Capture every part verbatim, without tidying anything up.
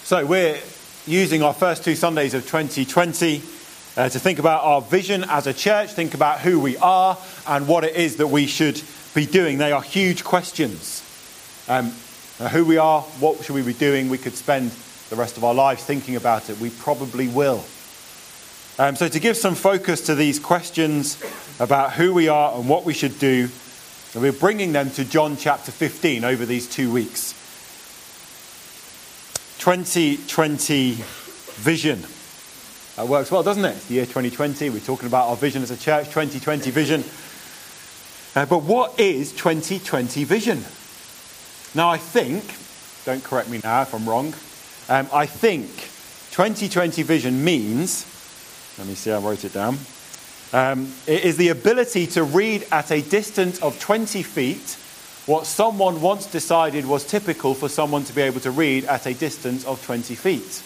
So we're using our first two Sundays of twenty twenty uh, to think about our vision as a church, think about who we are and what it is that we should be doing. They are huge questions. Um, who we are, what should we be doing? We could spend the rest of our lives thinking about it. We probably will. Um, so to give some focus to these questions about who we are and what we should do, we're bringing them to John chapter fifteen over these two weeks. twenty twenty vision. That works well, doesn't it? It's the year twenty twenty. We're talking about our vision as a church, twenty twenty vision. Uh, but what is twenty twenty vision? Now, I think, don't correct me now if I'm wrong, um, I think twenty twenty vision means, let me see, I wrote it down, um, it is the ability to read at a distance of twenty feet what someone once decided was typical for someone to be able to read at a distance of twenty feet.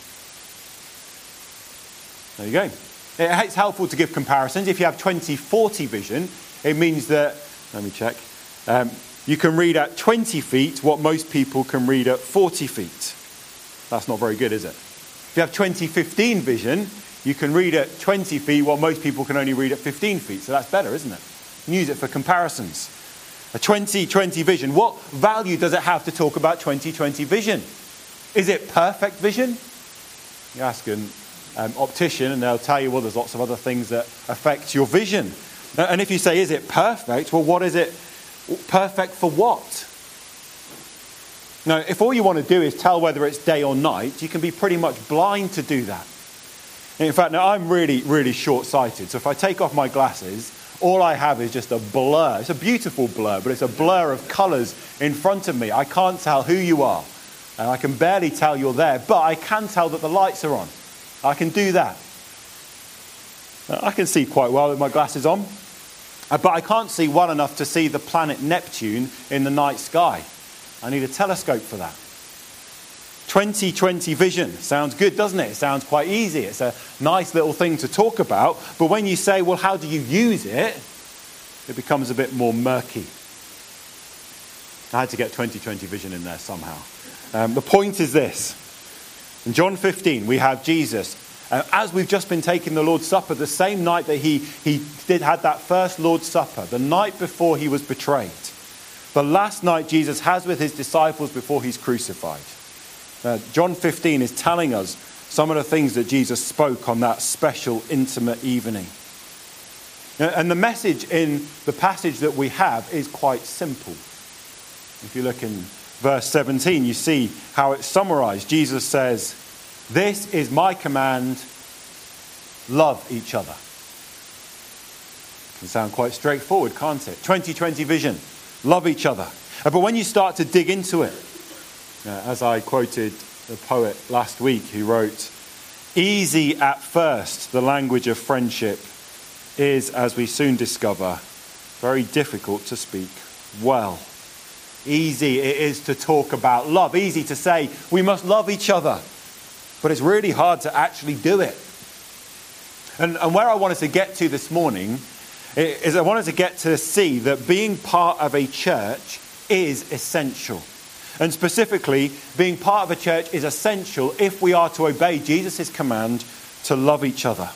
There you go. It's helpful to give comparisons. If you have twenty forty vision, it means that, let me check, um, you can read at twenty feet what most people can read at forty feet. That's not very good, is it? If you have twenty fifteen vision, you can read at twenty feet what most people can only read at fifteen feet. So that's better, isn't it? You can use it for comparisons. A twenty twenty vision. What value does it have to talk about twenty twenty vision? Is it perfect vision? You ask an um, optician and they'll tell you, well, there's lots of other things that affect your vision. And if you say, is it perfect? Well, what is it perfect for what? Now, if all you want to do is tell whether it's day or night, you can be pretty much blind to do that. In fact, now I'm really, really short-sighted. So if I take off my glasses, all I have is just a blur. It's a beautiful blur, but it's a blur of colours in front of me. I can't tell who you are. And I can barely tell you're there, but I can tell that the lights are on. I can do that. I can see quite well with my glasses on, but I can't see well enough to see the planet Neptune in the night sky. I need a telescope for that. twenty twenty vision. Sounds good, doesn't it? It sounds quite easy. It's a nice little thing to talk about. But when you say, well, how do you use it? It becomes a bit more murky. I had to get twenty twenty vision in there somehow. Um, the point is this. In John fifteen, we have Jesus. Uh, as we've just been taking the Lord's Supper, the same night that he, he did had that first Lord's Supper, the night before he was betrayed. The last night Jesus has with his disciples before he's crucified. Uh, John fifteen is telling us some of the things that Jesus spoke on that special, intimate evening. Uh, and the message in the passage that we have is quite simple. If you look in verse seventeen, you see how it's summarized. Jesus says, "This is my command, love each other." It can sound quite straightforward, can't it? twenty twenty vision, love each other. Uh, but when you start to dig into it, Uh, as I quoted the poet last week who wrote, "Easy at first, the language of friendship is, as we soon discover, very difficult to speak well." Easy it is to talk about love. Easy to say we must love each other. But it's really hard to actually do it. And, and where I wanted to get to this morning is I wanted to get to see that being part of a church is essential. And specifically, being part of a church is essential if we are to obey Jesus' command to love each other.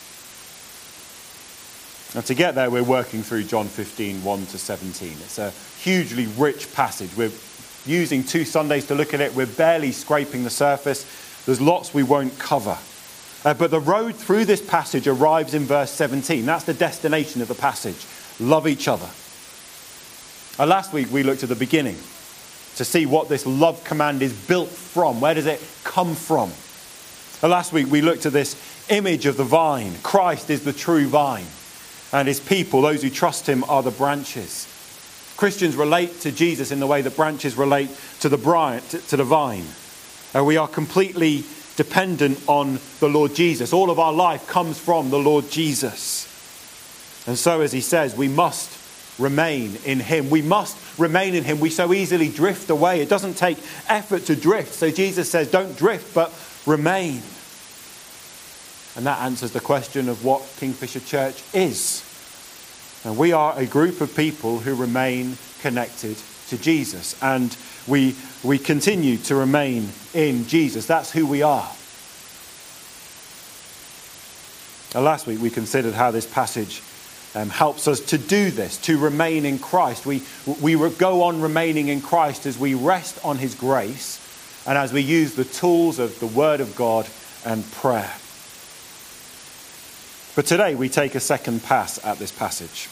Now, to get there, we're working through John fifteen, one to seventeen. It's a hugely rich passage. We're using two Sundays to look at it. We're barely scraping the surface. There's lots we won't cover. Uh, but the road through this passage arrives in verse seventeen. That's the destination of the passage. Love each other. Uh, last week, we looked at the beginning to see what this love command is built from. Where does it come from? Uh, last week we looked at this image of the vine. Christ is the true vine, and his people, those who trust him, are the branches. Christians relate to Jesus in the way that branches relate to the, bri- to the vine. Uh, we are completely dependent on the Lord Jesus. All of our life comes from the Lord Jesus. And so, as he says, we must remain in him. We must remain in him. We so easily drift away. It doesn't take effort to drift. So Jesus says, don't drift, but remain. And that answers the question of what Kingfisher Church is. And we are a group of people who remain connected to Jesus, and we, we continue to remain in Jesus. That's who we are. Now, last week we considered how this passage um, helps us to do this, to remain in Christ. We, we go on remaining in Christ as we rest on his grace and as we use the tools of the Word of God and prayer. But today we take a second pass at this passage.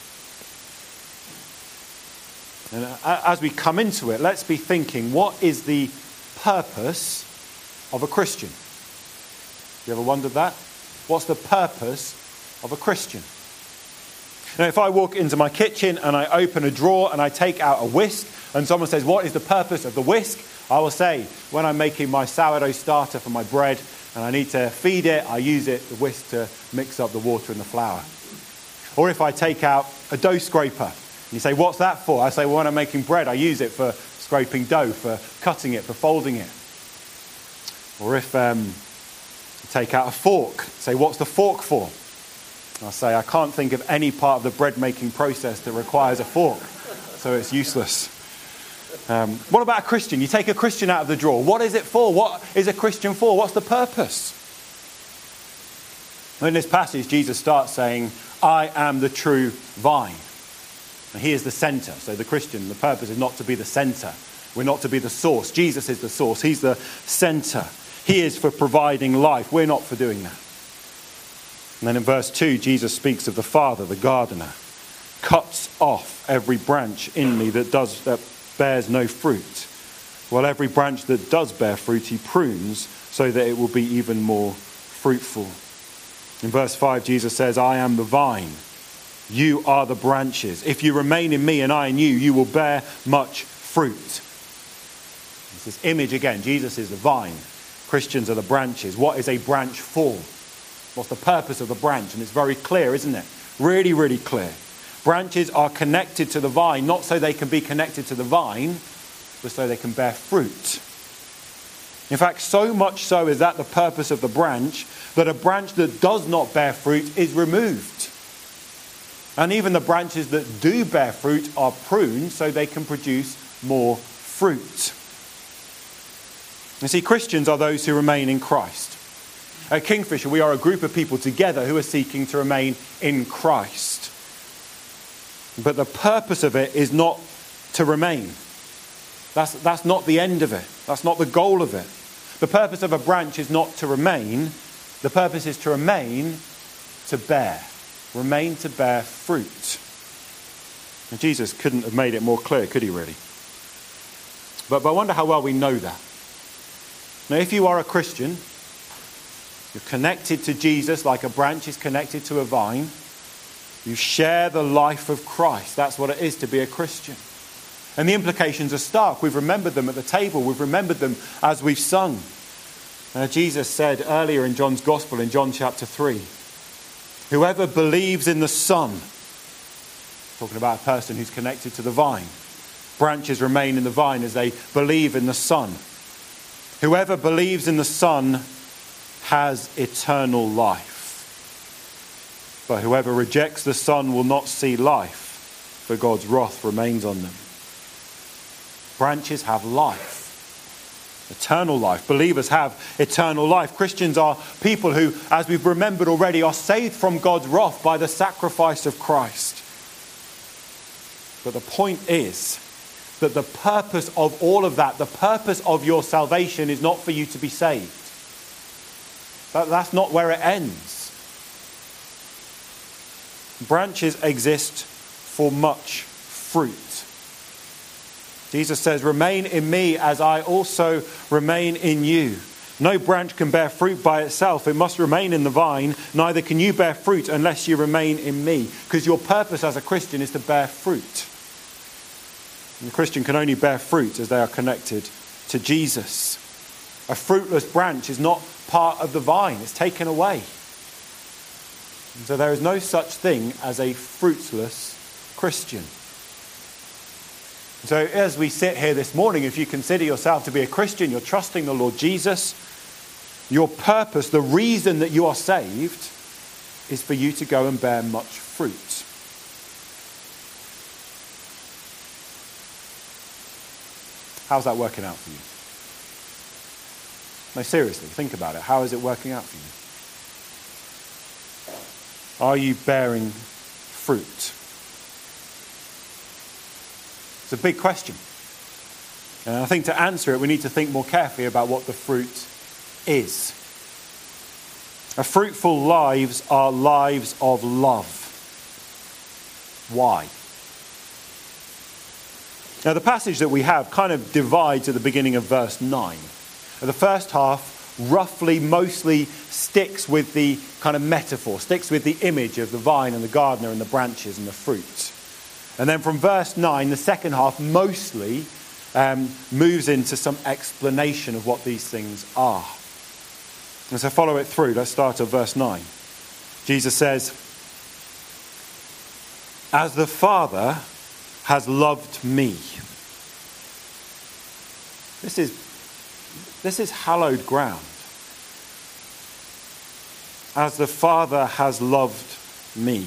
And as we come into it, let's be thinking, what is the purpose of a Christian? You ever wondered that? What's the purpose of a Christian? Now, if I walk into my kitchen and I open a drawer and I take out a whisk and someone says, what is the purpose of the whisk? I will say, when I'm making my sourdough starter for my bread and I need to feed it, I use it, the whisk, to mix up the water and the flour. Or if I take out a dough scraper and you say, what's that for? I say, well, when I'm making bread, I use it for scraping dough, for cutting it, for folding it. Or if um, take out a fork. Say, what's the fork for? I'll say, I can't think of any part of the bread making process that requires a fork, so it's useless. Um, what about a Christian? You take a Christian out of the drawer. What is it for? What is a Christian for? What's the purpose? In this passage, Jesus starts saying, I am the true vine. And he is the centre. So the Christian, the purpose is not to be the centre. We're not to be the source. Jesus is the source. He's the centre. He is for providing life. We're not for doing that. And then in verse two, Jesus speaks of the Father, the gardener, cuts off every branch in me that does that bears no fruit, while every branch that does bear fruit he prunes so that it will be even more fruitful. In verse five, Jesus says, I am the vine. You are the branches. If you remain in me and I in you, you will bear much fruit. It's this image again. Jesus is the vine. Christians are the branches. What is a branch for? What's the purpose of the branch? And it's very clear, isn't it? Really, really clear. Branches are connected to the vine, not so they can be connected to the vine, but so they can bear fruit. In fact, so much so is that the purpose of the branch, that a branch that does not bear fruit is removed. And even the branches that do bear fruit are pruned so they can produce more fruit. You see, Christians are those who remain in Christ. At Kingfisher, we are a group of people together who are seeking to remain in Christ. But the purpose of it is not to remain. That's, that's not the end of it. That's not the goal of it. The purpose of a branch is not to remain. The purpose is to remain to bear. Remain to bear fruit. And Jesus couldn't have made it more clear, could he really? But, but I wonder how well we know that. Now, if you are a Christian, you're connected to Jesus like a branch is connected to a vine. You share the life of Christ. That's what it is to be a Christian. And the implications are stark. We've remembered them at the table. We've remembered them as we've sung. Uh, Jesus said earlier in John's Gospel, in John chapter three, whoever believes in the Son, talking about a person who's connected to the vine, branches remain in the vine as they believe in the Son. Whoever believes in the Son has eternal life. But whoever rejects the Son will not see life, for God's wrath remains on them. Branches have life, eternal life. Believers have eternal life. Christians are people who, as we've remembered already, are saved from God's wrath by the sacrifice of Christ. But the point is that the purpose of all of that, the purpose of your salvation, is not for you to be saved. But that's not where it ends. Branches exist for much fruit. Jesus says, remain in me as I also remain in you. No branch can bear fruit by itself. It must remain in the vine. Neither can you bear fruit unless you remain in me. Because your purpose as a Christian is to bear fruit. And the Christian can only bear fruit as they are connected to Jesus. A fruitless branch is not part of the vine. It's taken away. And so there is no such thing as a fruitless Christian. So as we sit here this morning, if you consider yourself to be a Christian, you're trusting the Lord Jesus, your purpose, the reason that you are saved, is for you to go and bear much fruit. How's that working out for you? No, seriously, think about it. How is it working out for you? Are you bearing fruit? It's a big question. And I think to answer it, we need to think more carefully about what the fruit is. A fruitful lives are lives of love. Why? Now, the passage that we have kind of divides at the beginning of verse nine. The first half roughly, mostly sticks with the kind of metaphor, sticks with the image of the vine and the gardener and the branches and the fruit. And then from verse nine, the second half mostly um, moves into some explanation of what these things are. And so follow it through. Let's start at verse nine. Jesus says, "As the Father has loved me." This is, this is hallowed ground. As the Father has loved me.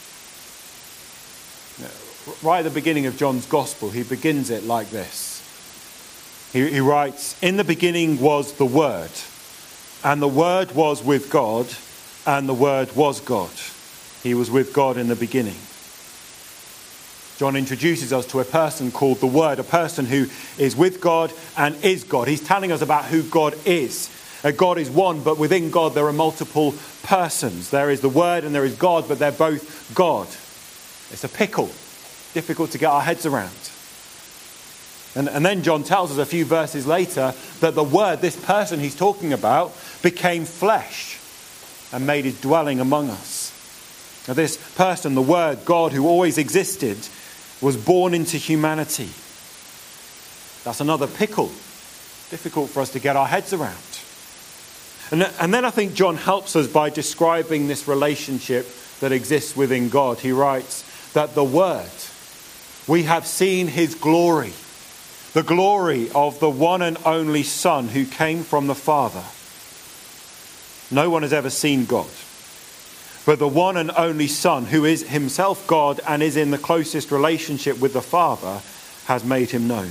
Right at the beginning of John's Gospel, he begins it like this. He, he writes, "In the beginning was the Word, and the Word was with God, and the Word was God. He was with God in the beginning." John introduces us to a person called the Word, a person who is with God and is God. He's telling us about who God is. Uh, God is one, but within God there are multiple persons. There is the Word and there is God, but they're both God. It's a pickle, difficult to get our heads around. And, and then John tells us a few verses later that the Word, this person he's talking about, became flesh and made his dwelling among us. Now, this person, the Word, God, who always existed, was born into humanity. That's another pickle. Difficult for us to get our heads around. And, and then I think John helps us by describing this relationship that exists within God. He writes that the Word, we have seen his glory, the glory of the one and only Son who came from the Father. No one has ever seen God, but the one and only Son, who is himself God and is in the closest relationship with the Father, has made him known.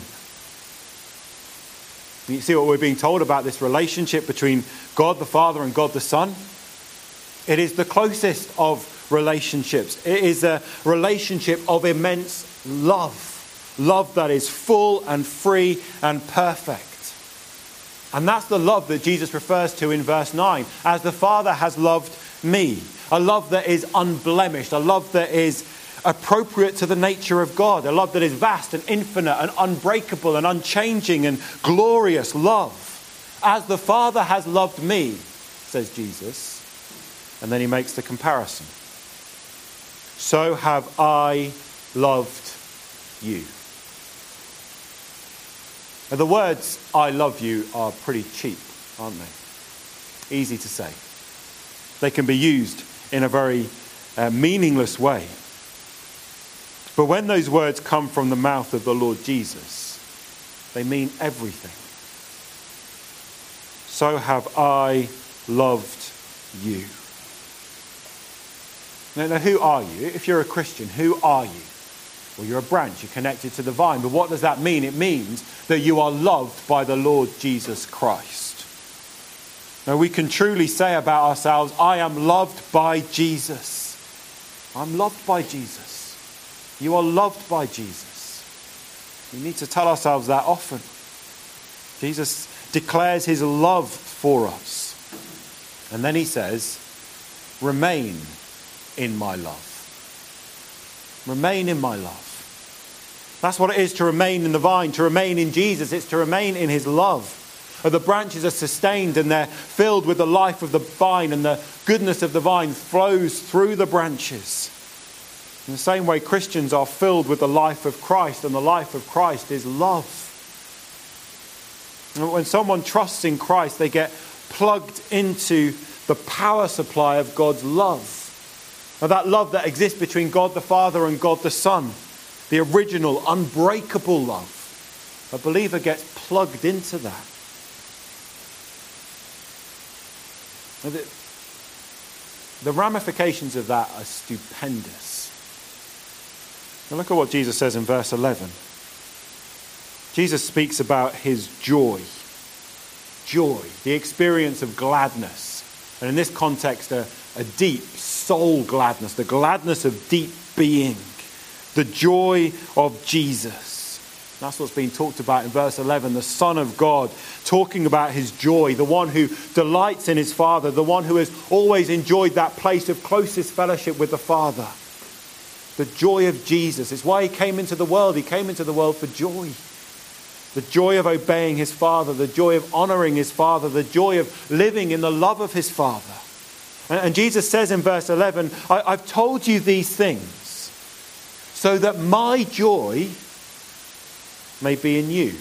You see what we're being told about this relationship between God the Father and God the Son? It is the closest of relationships. It is a relationship of immense love. Love that is full and free and perfect. And that's the love that Jesus refers to in verse nine. As the Father has loved me. A love that is unblemished. A love that is appropriate to the nature of God. A love that is vast and infinite and unbreakable and unchanging and glorious love. As the Father has loved me, says Jesus. And then he makes the comparison. So have I loved you. Now, the words "I love you" are pretty cheap, aren't they? Easy to say. They can be used in a very uh, meaningless way. But when those words come from the mouth of the Lord Jesus, they mean everything. So have I loved you. Now, now, who are you? If you're a Christian, who are you? Well, you're a branch, you're connected to the vine. But what does that mean? It means that you are loved by the Lord Jesus Christ. Now, we can truly say about ourselves, I am loved by Jesus. I'm loved by Jesus. You are loved by Jesus. We need to tell ourselves that often. Jesus declares his love for us. And then he says, remain in my love. Remain in my love. That's what it is to remain in the vine, to remain in Jesus. It's to remain in his love. The branches are sustained and they're filled with the life of the vine, and the goodness of the vine flows through the branches. In the same way, Christians are filled with the life of Christ, and the life of Christ is love. And when someone trusts in Christ, they get plugged into the power supply of God's love. Now, that love that exists between God the Father and God the Son, the original, unbreakable love. A believer gets plugged into that. The, the ramifications of that are stupendous. Now look at what Jesus says in verse eleven. Jesus speaks about his joy. Joy, the experience of gladness. And in this context, a, a deep soul gladness, the gladness of deep being. The joy of Jesus. That's what's being talked about in verse eleven. The Son of God talking about his joy. The one who delights in his Father. The one who has always enjoyed that place of closest fellowship with the Father. The joy of Jesus. It's why he came into the world. He came into the world for joy. The joy of obeying his Father. The joy of honouring his Father. The joy of living in the love of his Father. And, and Jesus says in verse eleven, I, I've told you these things so that my joy may be in you,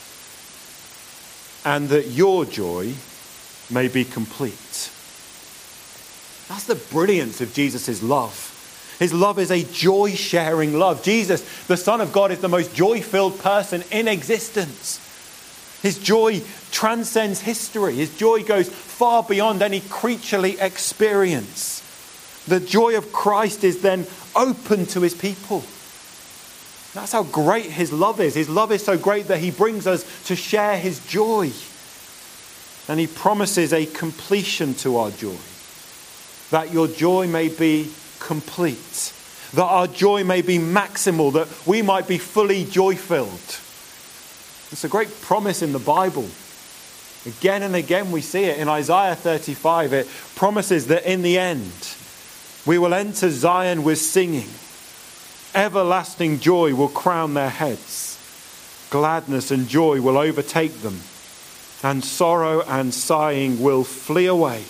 and that your joy may be complete. That's the brilliance of Jesus' love. His love is a joy-sharing love. Jesus, the Son of God, is the most joy-filled person in existence. His joy transcends history. His joy goes far beyond any creaturely experience. The joy of Christ is then open to his people. That's how great his love is. His love is so great that he brings us to share his joy. And he promises a completion to our joy. That your joy may be complete. That our joy may be maximal. That we might be fully joy-filled. It's a great promise in the Bible. Again and again we see it in Isaiah thirty-five. It promises that in the end we will enter Zion with singing. Everlasting joy will crown their heads. Gladness and joy will overtake them. And sorrow and sighing will flee away.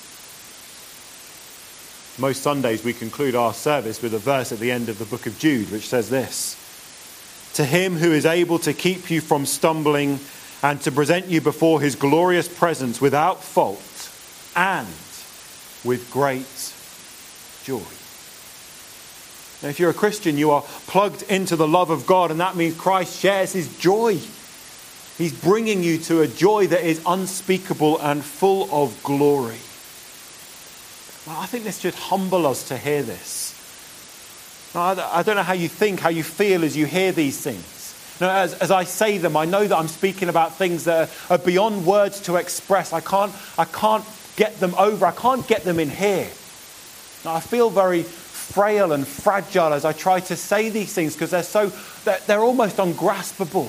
Most Sundays we conclude our service with a verse at the end of the book of Jude which says this. To him who is able to keep you from stumbling and to present you before his glorious presence without fault and with great joy. Now, if you're a Christian, you are plugged into the love of God, and that means Christ shares his joy. He's bringing you to a joy that is unspeakable and full of glory. Well, I think this should humble us to hear this. Now, I don't know how you think, how you feel as you hear these things. Now, as, as I say them, I know that I'm speaking about things that are, are beyond words to express. I can't, I can't get them over. I can't get them in here. Now, I feel very frail and fragile as I try to say these things because they're so, they're, they're almost ungraspable.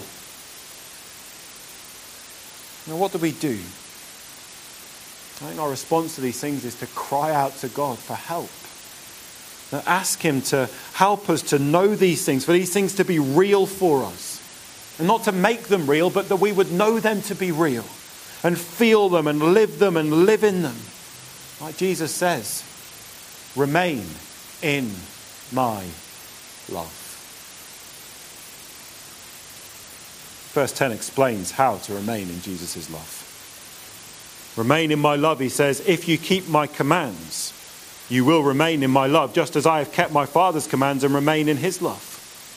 Now, what do we do? I think our response to these things is to cry out to God for help. Now, ask him to help us to know these things, for these things to be real for us. And not to make them real, but that we would know them to be real. And feel them and live them and live in them. Like Jesus says, remain in my love. Verse ten explains how to remain in Jesus' love. Remain in my love, he says, if you keep my commands, you will remain in my love, just as I have kept my Father's commands and remain in his love.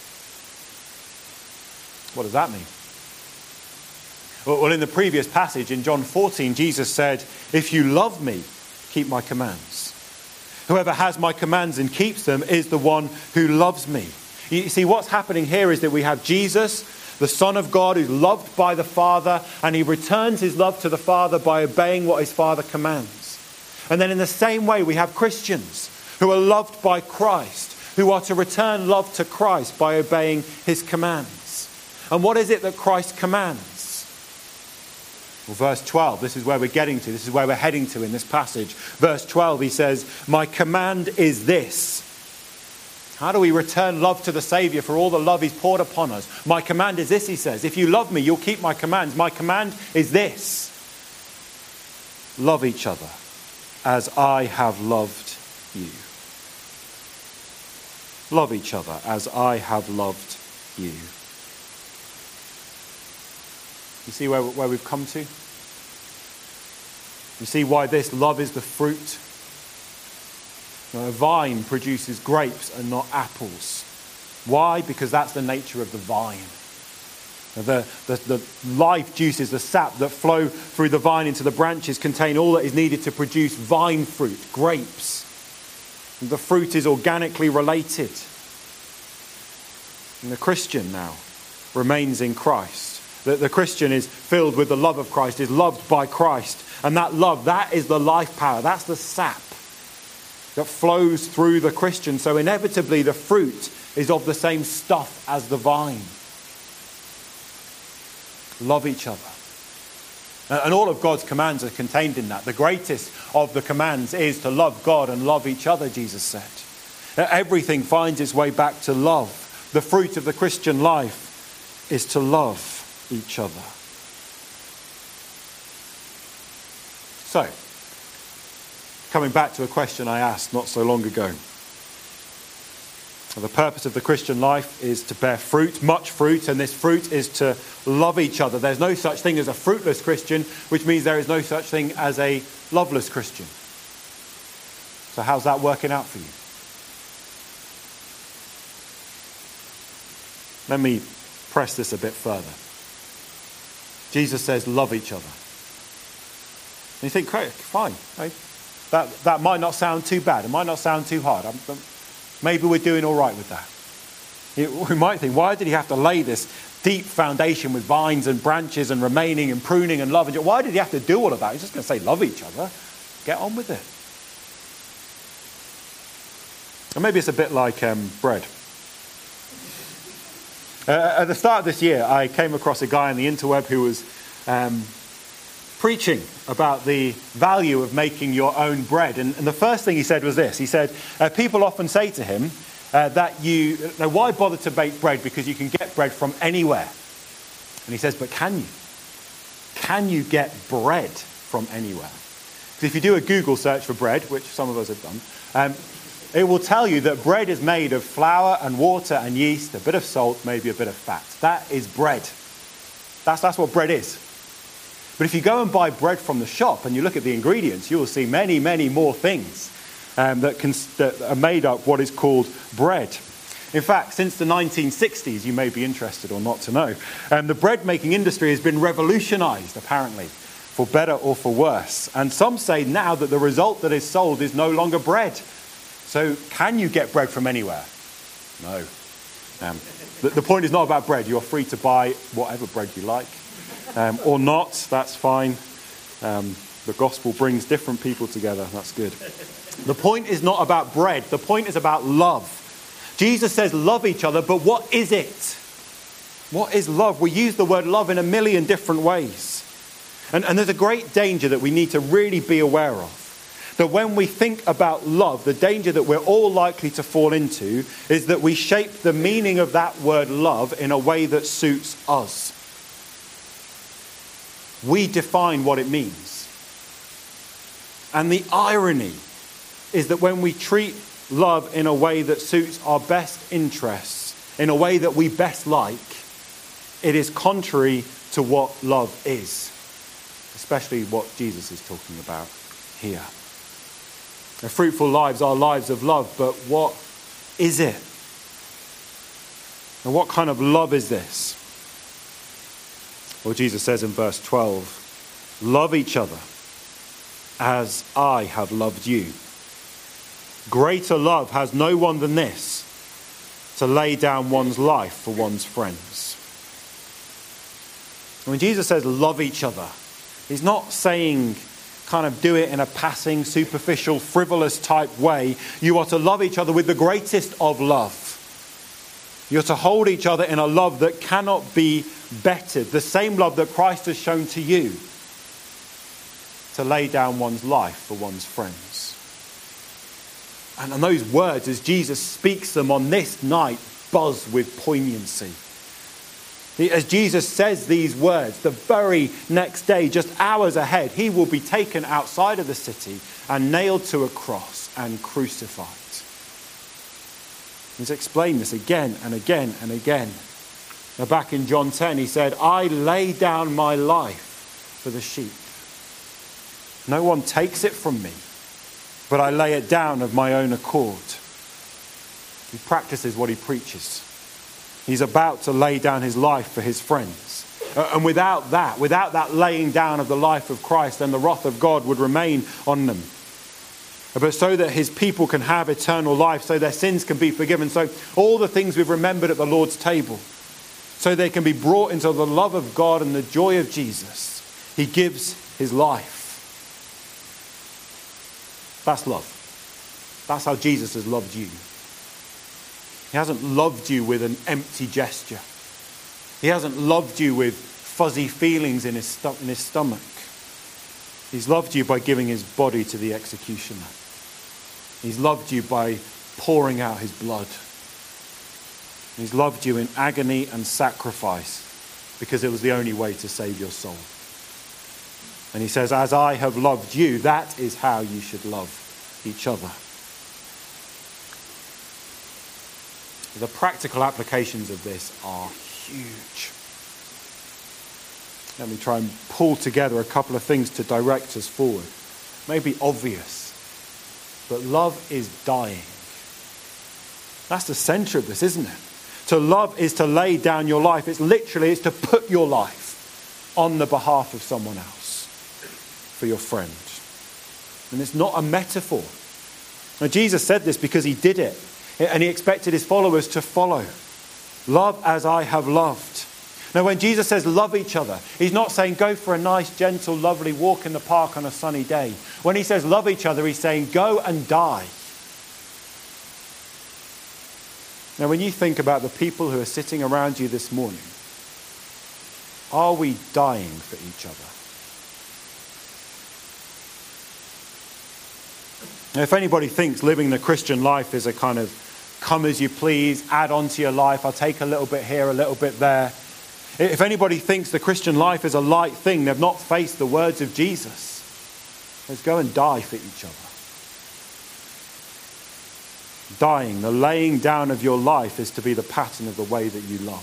What does that mean? Well, in the previous passage in John fourteen, Jesus said, if you love me, keep my commands. Whoever has my commands and keeps them is the one who loves me. You see, what's happening here is that we have Jesus, the Son of God, who's loved by the Father, and he returns his love to the Father by obeying what his Father commands. And then in the same way, we have Christians who are loved by Christ, who are to return love to Christ by obeying his commands. And what is it that Christ commands? Well, verse twelve, this is where we're getting to. This is where we're heading to in this passage. Verse twelve, he says, my command is this. How do we return love to the Saviour for all the love he's poured upon us? My command is this, he says. If you love me, you'll keep my commands. My command is this. Love each other as I have loved you. Love each other as I have loved you. You see where, where we've come to? You see why this love is the fruit? Now, a vine produces grapes and not apples. Why? Because that's the nature of the vine. The, the, the life juices, the sap that flow through the vine into the branches contain all that is needed to produce vine fruit, grapes. And the fruit is organically related. And the Christian now, remains in Christ. That the Christian is filled with the love of Christ, is loved by Christ. And that love, that is the life power. That's the sap that flows through the Christian. So inevitably the fruit is of the same stuff as the vine. Love each other. And all of God's commands are contained in that. The greatest of the commands is to love God and love each other, Jesus said. Everything finds its way back to love. The fruit of the Christian life is to love each other. So, coming back to a question I asked not so long ago. The purpose of the Christian life is to bear fruit, much fruit, and this fruit is to love each other. There's no such thing as a fruitless Christian, which means there is no such thing as a loveless Christian. So how's that working out for you? Let me press this a bit further. Jesus says, love each other. And you think, great, fine. Right? That, that might not sound too bad. It might not sound too hard. I'm, I'm, maybe we're doing all right with that. It, we might think, why did he have to lay this deep foundation with vines and branches and remaining and pruning and loving? Why did he have to do all of that? He's just going to say, love each other. Get on with it. And maybe it's a bit like um, bread. Uh, at the start of this year, I came across a guy on the interweb who was um, preaching about the value of making your own bread. And, and the first thing he said was this. He said, uh, people often say to him uh, that you, now why bother to bake bread? Because you can get bread from anywhere. And he says, but can you? Can you get bread from anywhere? Because if you do a Google search for bread, which some of us have done, um, it will tell you that bread is made of flour and water and yeast, a bit of salt, maybe a bit of fat. That is bread. That's, that's what bread is. But if you go and buy bread from the shop and you look at the ingredients, you will see many, many more things um, that, can, that are made up what is called bread. In fact, since the nineteen sixties, you may be interested or not to know, um, the bread making industry has been revolutionized, apparently, for better or for worse. And some say now that the result that is sold is no longer bread. So can you get bread from anywhere? No. Um, the, the point is not about bread. You're free to buy whatever bread you like. Um, or not, that's fine. Um, the gospel brings different people together. That's good. The point is not about bread. The point is about love. Jesus says love each other, but what is it? What is love? We use the word love in a million different ways. And, and there's a great danger that we need to really be aware of. That when we think about love, the danger that we're all likely to fall into is that we shape the meaning of that word love in a way that suits us. We define what it means. And the irony is that when we treat love in a way that suits our best interests, in a way that we best like, it is contrary to what love is. Especially what Jesus is talking about here. The fruitful lives are lives of love, but what is it? And what kind of love is this? Well, Jesus says in verse twelve, love each other as I have loved you. Greater love has no one than this, to lay down one's life for one's friends. And when Jesus says love each other, he's not saying kind of do it in a passing, superficial, frivolous type way. You are to love each other with the greatest of love. You're to hold each other in a love that cannot be bettered. The same love that Christ has shown to you. To lay down one's life for one's friends. And, and those words, as Jesus speaks them on this night, buzz with poignancy. As Jesus says these words, the very next day, just hours ahead, he will be taken outside of the city and nailed to a cross and crucified. He's explained this again and again and again. Now back in John ten, he said, I lay down my life for the sheep. No one takes it from me, but I lay it down of my own accord. He practices what he preaches. He's about to lay down his life for his friends. Uh, and without that, without that laying down of the life of Christ, then the wrath of God would remain on them. But so that his people can have eternal life, so their sins can be forgiven, so all the things we've remembered at the Lord's table, so they can be brought into the love of God and the joy of Jesus. He gives his life. That's love. That's how Jesus has loved you. He hasn't loved you with an empty gesture. He hasn't loved you with fuzzy feelings in his, stu- in his stomach. He's loved you by giving his body to the executioner. He's loved you by pouring out his blood. He's loved you in agony and sacrifice because it was the only way to save your soul. And he says, as I have loved you, that is how you should love each other. The practical applications of this are huge. Let me try and pull together a couple of things to direct us forward. Maybe obvious, but love is dying. That's the center of this, isn't it? To love is to lay down your life. It's literally, it's to put your life on the behalf of someone else, for your friend. And it's not a metaphor. Now, Jesus said this because he did it. And he expected his followers to follow. Love as I have loved. Now, when Jesus says love each other, he's not saying go for a nice, gentle, lovely walk in the park on a sunny day. When he says love each other, he's saying go and die. Now, when you think about the people who are sitting around you this morning, are we dying for each other? Now, if anybody thinks living the Christian life is a kind of come as you please, add on to your life, I'll take a little bit here, a little bit there. If anybody thinks the Christian life is a light thing, they've not faced the words of Jesus. Let's go and die for each other. Dying, the laying down of your life is to be the pattern of the way that you love.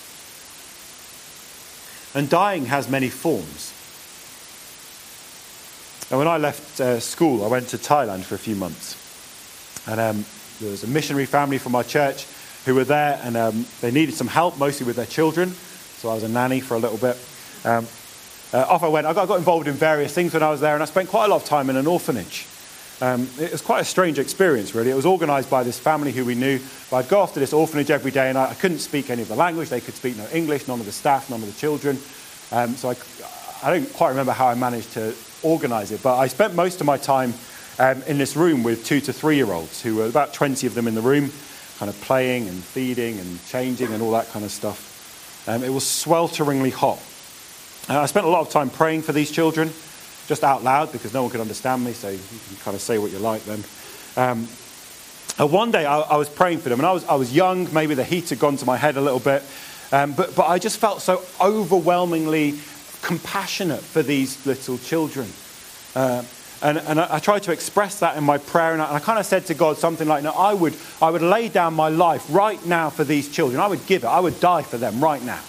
And dying has many forms. And when I left uh, school, I went to Thailand for a few months. And um, there was a missionary family from our church who were there, and um, they needed some help, mostly with their children. So I was a nanny for a little bit. Um, uh, off I went. I got, I got involved in various things when I was there, and I spent quite a lot of time in an orphanage. Um, it was quite a strange experience, really. It was organised by this family who we knew. But I'd go off to this orphanage every day, and I, I couldn't speak any of the language. They could speak no English, none of the staff, none of the children. Um, so I, I don't quite remember how I managed to organise it, but I spent most of my time um, in this room with two to three-year-olds, who were about twenty of them in the room, kind of playing and feeding and changing and all that kind of stuff. Um, it was swelteringly hot. And I spent a lot of time praying for these children, just out loud, because no one could understand me, so you can kind of say what you like then. Um, and one day I, I was praying for them, and I was I was young, maybe the heat had gone to my head a little bit, um, but, but I just felt so overwhelmingly compassionate for these little children. Uh, and and I, I tried to express that in my prayer, and I, and I kind of said to God something like, no, I would, I would lay down my life right now for these children. I would give it. I would die for them right now.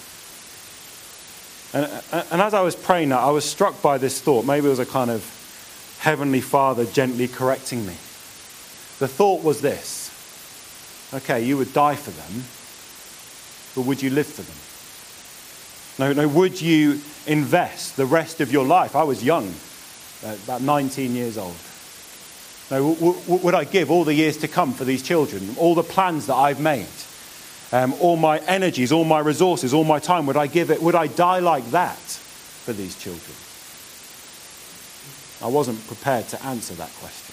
And, and as I was praying that, I was struck by this thought. Maybe it was a kind of Heavenly Father gently correcting me. The thought was this: okay, you would die for them, but would you live for them? No, no, would you invest the rest of your life? I was young, uh, about nineteen years old. No, w- w- would I give all the years to come for these children, all the plans that I've made? Um, all my energies, all my resources, all my time, would I give it, would I die like that for these children? I wasn't prepared to answer that question.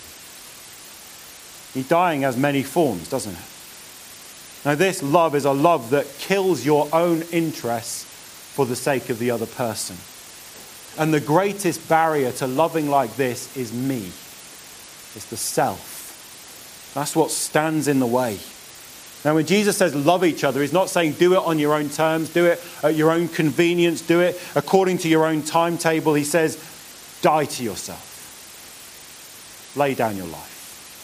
Dying has many forms, doesn't it? Now, this love is a love that kills your own interests for the sake of the other person. And the greatest barrier to loving like this is me. It's the self. That's what stands in the way. Now, when Jesus says love each other, he's not saying do it on your own terms, do it at your own convenience, do it according to your own timetable. He says die to yourself. Lay down your life.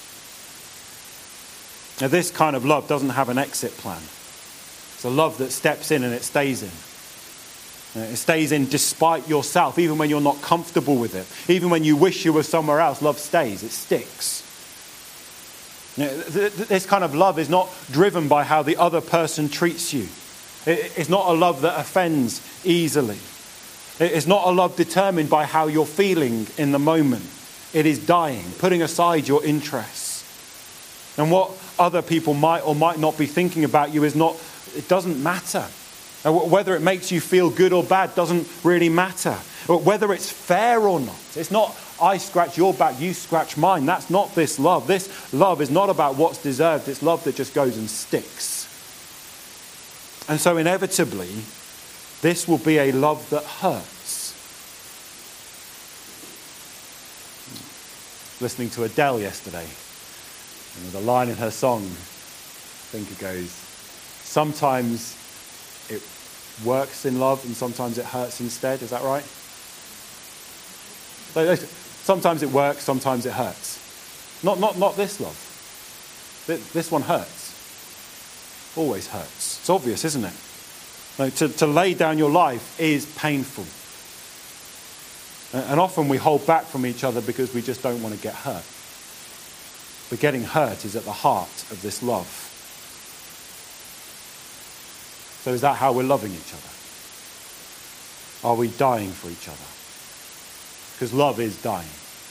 Now, this kind of love doesn't have an exit plan. It's a love that steps in and it stays in. It stays in despite yourself, even when you're not comfortable with it. Even when you wish you were somewhere else, love stays. It sticks. This kind of love is not driven by how the other person treats you. It's not a love that offends easily. It's not a love determined by how you're feeling in the moment. It is dying, putting aside your interests. And what other people might or might not be thinking about you is not, it doesn't matter. And whether it makes you feel good or bad doesn't really matter. Whether it's fair or not. It's not I scratch your back, you scratch mine. That's not this love. This love is not about what's deserved. It's love that just goes and sticks. And so inevitably, this will be a love that hurts. Listening to Adele yesterday, and there's a line in her song, I think it goes, sometimes it works in love and sometimes it hurts instead. Is that right? Sometimes it works, sometimes it hurts. Not, not, not this love. This one hurts. Always hurts. It's obvious, isn't it? Like, to, to lay down your life is painful. And often we hold back from each other because we just don't want to get hurt. But getting hurt is at the heart of this love. So is that how we're loving each other? Are we dying for each other? Because love is dying.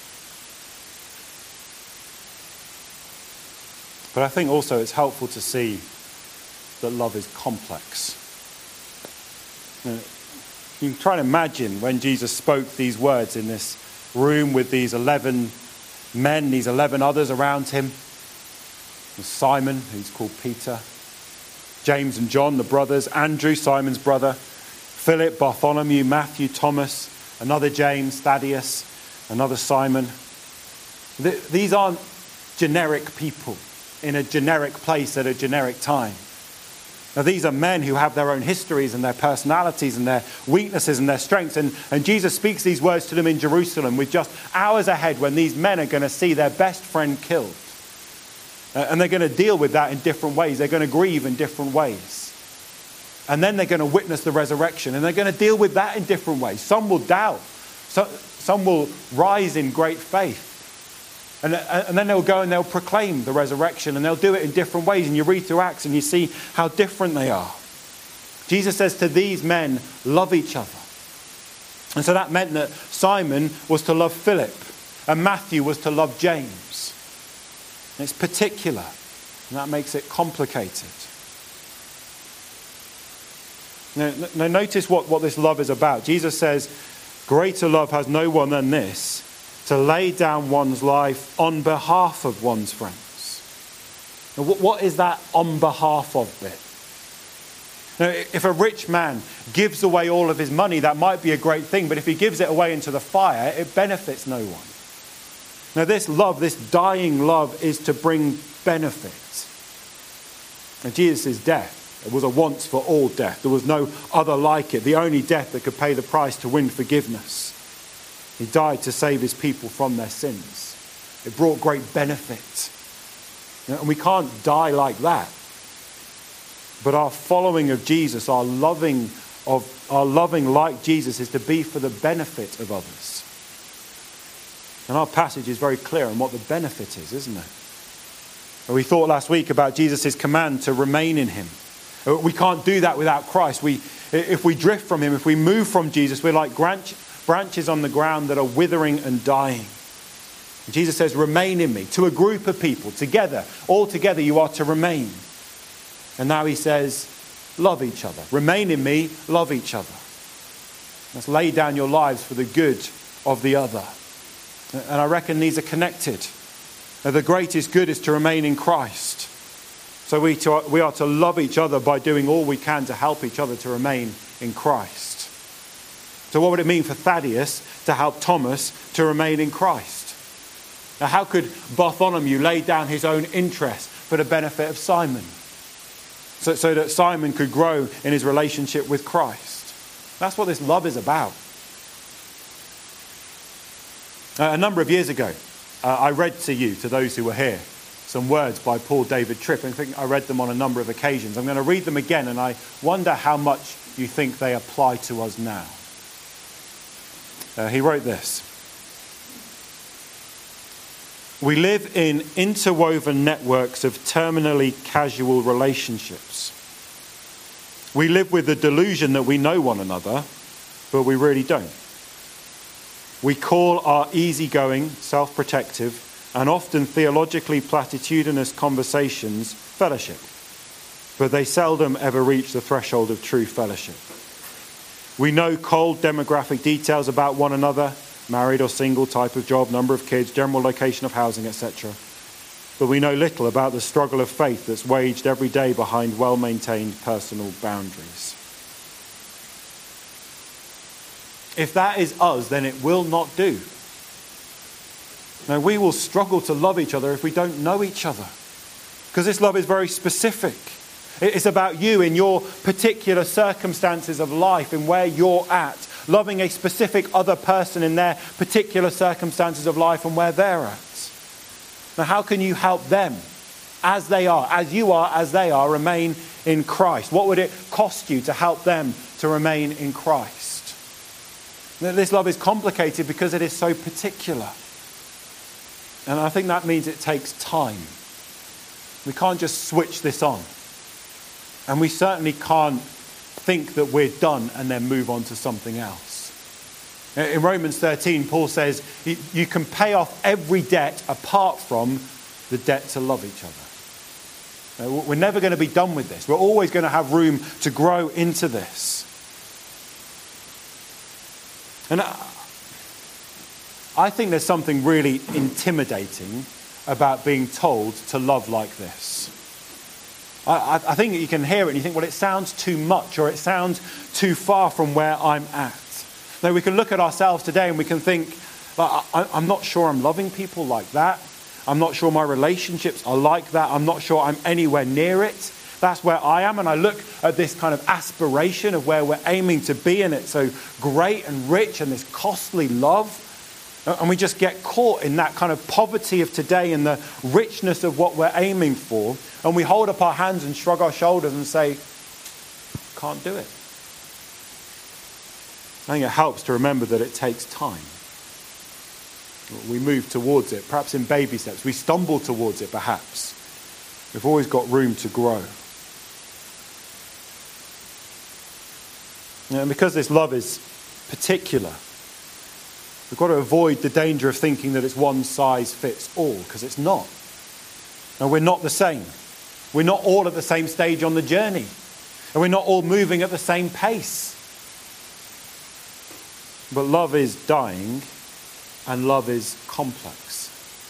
But I think also it's helpful to see that love is complex. You can try and imagine when Jesus spoke these words in this room with these eleven men, these eleven others around him. There's Simon, who's called Peter. James and John, the brothers. Andrew, Simon's brother. Philip, Bartholomew, Matthew, Thomas. Another James, Thaddeus. Another Simon. Th- these aren't generic people in a generic place at a generic time. Now, these are men who have their own histories and their personalities and their weaknesses and their strengths. And, and Jesus speaks these words to them in Jerusalem with just hours ahead when these men are going to see their best friend killed. Uh, and they're going to deal with that in different ways. They're going to grieve in different ways. And then they're going to witness the resurrection. And they're going to deal with that in different ways. Some will doubt. So, some will rise in great faith. And, and then they'll go and they'll proclaim the resurrection, and they'll do it in different ways. And you read through Acts and you see how different they are. Jesus says to these men, love each other. And so that meant that Simon was to love Philip, and Matthew was to love James. And it's particular, and that makes it complicated. Now, now notice what, what this love is about. Jesus says, greater love has no one than this, to lay down one's life on behalf of one's friends. Now, what, what is that on behalf of bit? Now, if a rich man gives away all of his money, that might be a great thing, but if he gives it away into the fire, it benefits no one. Now, this love, this dying love, is to bring benefit. Now, Jesus' death, it was a once for all death. There was no other like it, the only death that could pay the price to win forgiveness. He died to save his people from their sins. It brought great benefit. And we can't die like that. But our following of Jesus, our loving of our loving like Jesus, is to be for the benefit of others. And our passage is very clear on what the benefit is, isn't it? And we thought last week about Jesus' command to remain in him. We can't do that without Christ. We, if we drift from him, if we move from Jesus, we're like branch, branches on the ground that are withering and dying. And Jesus says, remain in me. To a group of people, together, all together you are to remain. And now he says, love each other. Remain in me, love each other. Let's lay down your lives for the good of the other. And I reckon these are connected. Now, the greatest good is to remain in Christ. So we, to, we are to love each other by doing all we can to help each other to remain in Christ. So what would it mean for Thaddeus to help Thomas to remain in Christ? Now, how could Bartholomew lay down his own interest for the benefit of Simon? So, so that Simon could grow in his relationship with Christ. That's what this love is about. Uh, a number of years ago, uh, I read to you, to those who were here, some words by Paul David Tripp. I think I read them on a number of occasions. I'm going to read them again, and I wonder how much you think they apply to us now. Uh, he wrote this. We live in interwoven networks of terminally casual relationships. We live with the delusion that we know one another, but we really don't. We call our easygoing, self-protective, and often theologically platitudinous conversations fellowship. but they seldom ever reach the threshold of true fellowship. We know cold demographic details about one another, married or single, type of job, number of kids, general location of housing, et cetera. But we know little about the struggle of faith that's waged every day behind well-maintained personal boundaries. If that is us, then it will not do. Now, we will struggle to love each other if we don't know each other, because this love is very specific. It's about you in your particular circumstances of life and where you're at, loving a specific other person in their particular circumstances of life and where they're at. Now, how can you help them as they are, as you are, as they are, remain in Christ? What would it cost you to help them to remain in Christ? Now, this love is complicated because it is so particular. And I think that means it takes time. We can't just switch this on. And we certainly can't think that we're done and then move on to something else. In Romans thirteen, Paul says, you can pay off every debt apart from the debt to love each other. We're never going to be done with this. We're always going to have room to grow into this. And I think there's something really intimidating about being told to love like this. I, I think you can hear it and you think, well, it sounds too much or it sounds too far from where I'm at. Now, we can look at ourselves today and we can think, I, I'm not sure I'm loving people like that. I'm not sure my relationships are like that. I'm not sure I'm anywhere near it. That's where I am. And I look at this kind of aspiration of where we're aiming to be, and it's so great and rich and this costly love. And we just get caught in that kind of poverty of today and the richness of what we're aiming for. And we hold up our hands and shrug our shoulders and say, can't do it. I think it helps to remember that it takes time. We move towards it, perhaps in baby steps. We stumble towards it, perhaps. We've always got room to grow. And because this love is particular, we've got to avoid the danger of thinking that it's one size fits all, because it's not. And we're not the same. We're not all at the same stage on the journey. And we're not all moving at the same pace. But love is dying, and love is complex.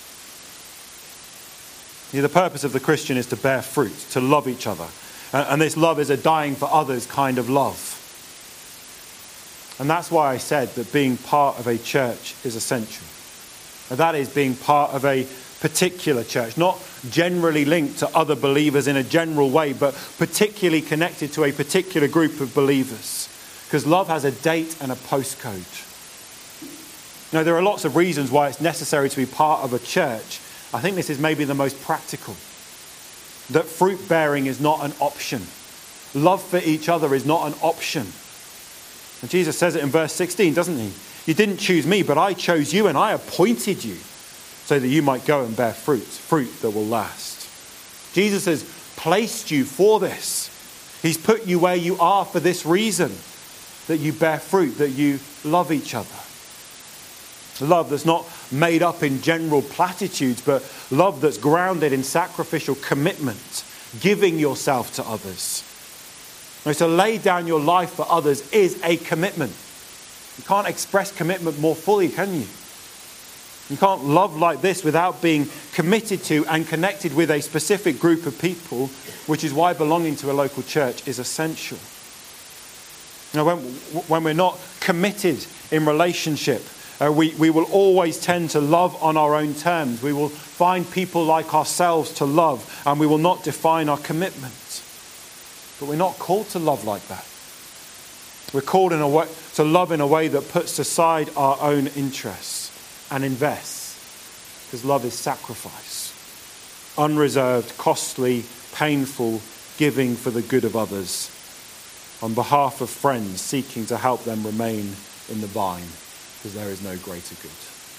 You know, the purpose of the Christian is to bear fruit, to love each other. And, and this love is a dying for others kind of love. And that's why I said that being part of a church is essential. And that is being part of a particular church, not generally linked to other believers in a general way, but particularly connected to a particular group of believers. Because love has a date and a postcode. Now, there are lots of reasons why it's necessary to be part of a church. I think this is maybe the most practical. That fruit bearing is not an option. Love for each other is not an option. And Jesus says it in verse sixteen, doesn't he? You didn't choose me, but I chose you and I appointed you so that you might go and bear fruit, fruit that will last. Jesus has placed you for this. He's put you where you are for this reason, that you bear fruit, that you love each other. Love that's not made up in general platitudes, but love that's grounded in sacrificial commitment, giving yourself to others. Now, to lay down your life for others is a commitment. You can't express commitment more fully, can you? You can't love like this without being committed to and connected with a specific group of people, which is why belonging to a local church is essential. Now, when, when we're not committed in relationship, uh, we, we will always tend to love on our own terms. We will find people like ourselves to love, and we will not define our commitment. But we're not called to love like that. We're called in a way, to love in a way that puts aside our own interests and invests. Because love is sacrifice. Unreserved, costly, painful, giving for the good of others. On behalf of friends seeking to help them remain in the vine. Because there is no greater good.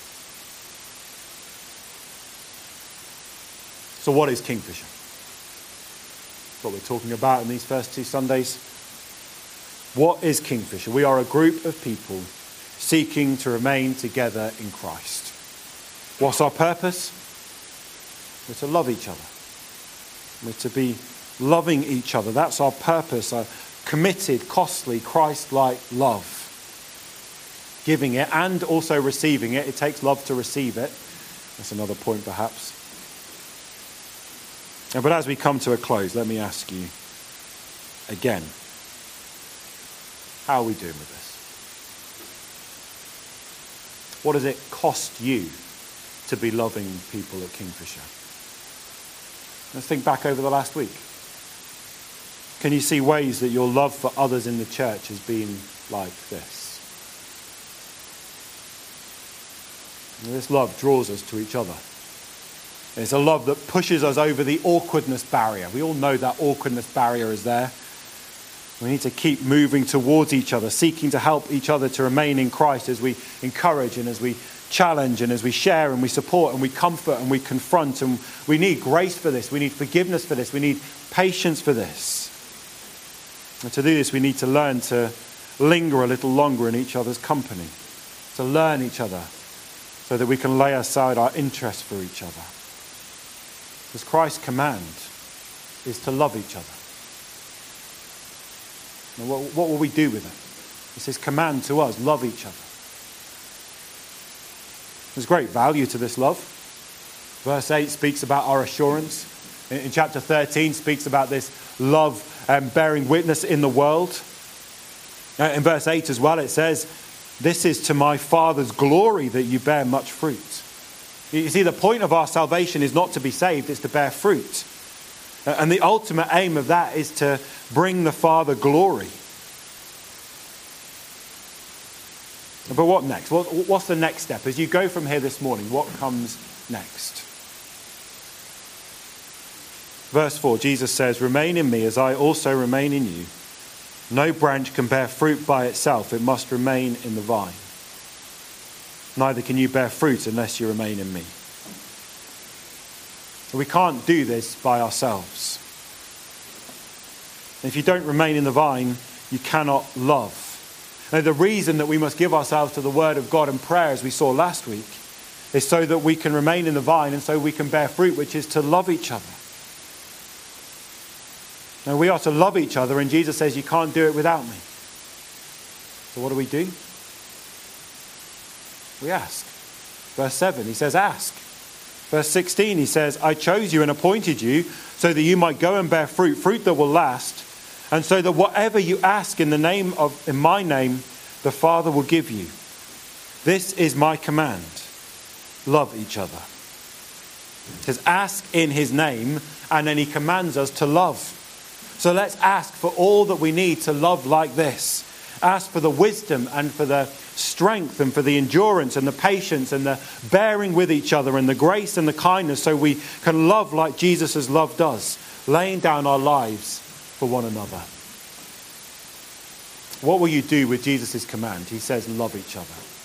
So what is Kingfisher? What we're talking about in these first two Sundays. What is Kingfisher? We are a group of people seeking to remain together in Christ. What's our purpose? We're to love each other. We're to be loving each other. That's our purpose, a committed, costly, Christ-like love. Giving it and also receiving it. It takes love to receive it. That's another point perhaps. But as we come to a close, let me ask you again, how are we doing with this? What does it cost you to be loving people at Kingfisher? Let's think back over the last week. Can you see ways that your love for others in the church has been like this? And this love draws us to each other. It's a love that pushes us over the awkwardness barrier. We all know that awkwardness barrier is there. We need to keep moving towards each other, seeking to help each other to remain in Christ as we encourage and as we challenge and as we share and we support and we comfort and we confront. And we need grace for this. We need forgiveness for this. We need patience for this. And to do this, we need to learn to linger a little longer in each other's company, to learn each other so that we can lay aside our interest for each other. Because Christ's command is to love each other. Now, what, what will we do with it? It's his command to us, love each other. There's great value to this love. Verse eight speaks about our assurance. In, in chapter thirteen speaks about this love um, bearing witness in the world. Uh, in verse eight as well it says, "This is to my Father's glory that you bear much fruit." You see, the point of our salvation is not to be saved, it's to bear fruit. And the ultimate aim of that is to bring the Father glory. But what next? What, what's the next step? As you go from here this morning, what comes next? Verse four, Jesus says, "Remain in me as I also remain in you. No branch can bear fruit by itself, it must remain in the vine. Neither can you bear fruit unless you remain in me." We can't do this by ourselves. If you don't remain in the vine, you cannot love. Now, the reason that we must give ourselves to the Word of God and prayer, as we saw last week, is so that we can remain in the vine and so we can bear fruit, which is to love each other. Now, we are to love each other, and Jesus says, "You can't do it without me." So what do we do? We ask. Verse seven, he says, "Ask." Verse sixteen, he says, "I chose you and appointed you so that you might go and bear fruit, fruit that will last, and so that whatever you ask in the name of, in my name, the Father will give you. This is my command. Love each other." He says, ask in his name, and then he commands us to love. So let's ask for all that we need to love like this. Ask for the wisdom and for the strength and for the endurance and the patience and the bearing with each other and the grace and the kindness so we can love like Jesus has loved us, laying down our lives for one another. What will you do with Jesus' command? He says, love each other.